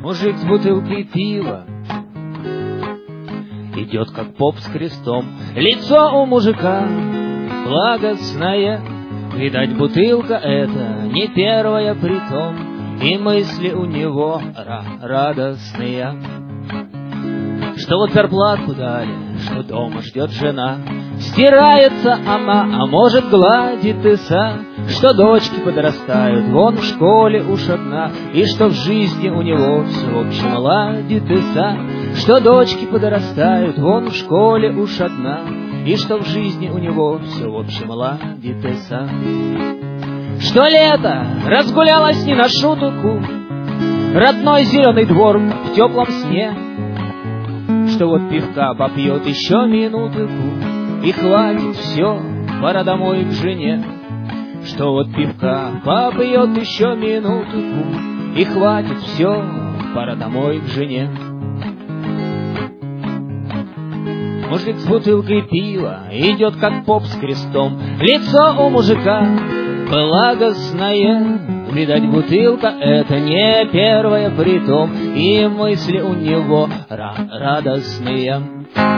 Мужик с бутылкой пива идет, как поп с крестом. Лицо у мужика благостное, видать, бутылка эта не первая притом, и мысли у него радостные, что вот зарплату дали, что дома ждет жена, стирается она, а может гладит иса, что дочки подрастают, вон в школе уж одна, и что в жизни у него все в общем ладит иса, что дочки подрастают, вон в школе уж одна, и что в жизни у него все в общем ладит иса. Что лето разгулялось не на шутку, родной зеленый двор в теплом сне, что вот пивка попьет еще минутку, и хватит все, пора домой к жене. Что вот пивка попьет еще минутку, и хватит все, пора домой к жене. Мужик с бутылкой пива идет, как поп с крестом. Лицо у мужика благостное, видать, бутылка это не первая притом, и мысли у него радостные.